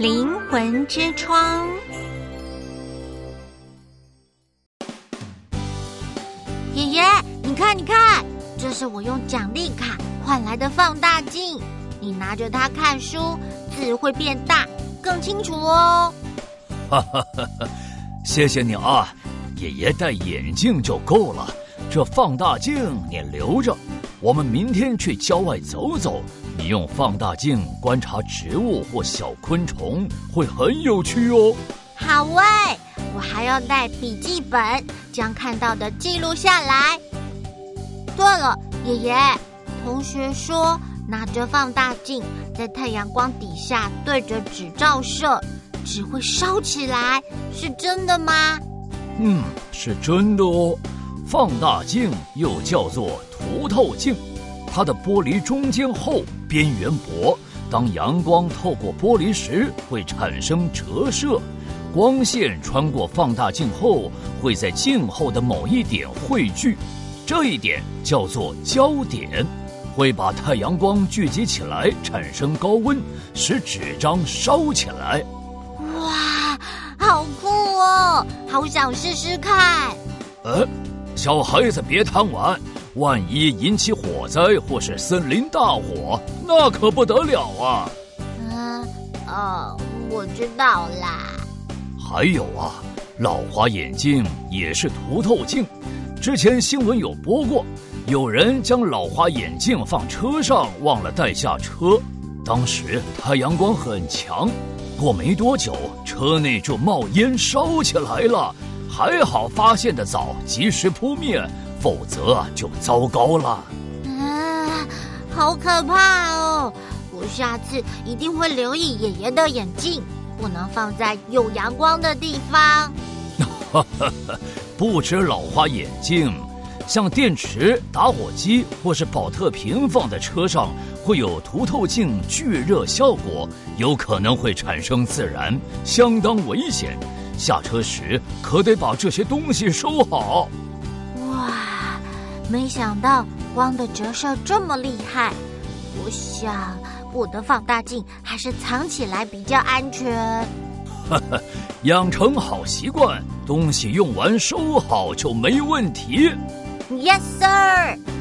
灵魂之窗。 爷爷，你看，这是我用奖励卡换来的放大镜，你拿着它看书，字会变大，更清楚哦。 哈哈哈哈，谢谢你啊，爷爷戴眼镜就够了，这放大镜你留着，我们明天去郊外走走，你用放大镜观察植物或小昆虫，会很有趣哦。 好喂，我还要带笔记本，将看到的记录下来。对了，爷爷，同学说拿着放大镜在太阳光底下对着纸照射，纸会烧起来，是真的吗？ 是真的哦。放大镜又叫做凸透镜，它的玻璃中间厚，边缘薄，当阳光透过玻璃时会产生折射，光线穿过放大镜后会在镜后的某一点汇聚，这一点叫做焦点，会把太阳光聚集起来，产生高温，使纸张烧起来。 哇，好酷哦，好想试试看。 小孩子别贪玩，万一引起火灾或是森林大火，那可不得了啊。 我知道啦。 还有啊，老花眼镜也是凸透镜，之前新闻有播过，有人将老花眼镜放车上忘了带下车，当时太阳光很强，过没多久车内就冒烟烧起来了，还好发现的早，及时扑灭，否则就糟糕了。 好可怕哦，我下次一定会留意爷爷的眼镜，不能放在有阳光的地方。 不止老花眼镜，像电池、打火机或是保特瓶放在车上，会有凸透镜聚热效果，有可能会产生自燃，相当危险。下车时可得把这些东西收好。 哇，没想到光的折射这么厉害，我想我的放大镜还是藏起来比较安全。 养成好习惯，东西用完收好就没问题。 Yes, sir.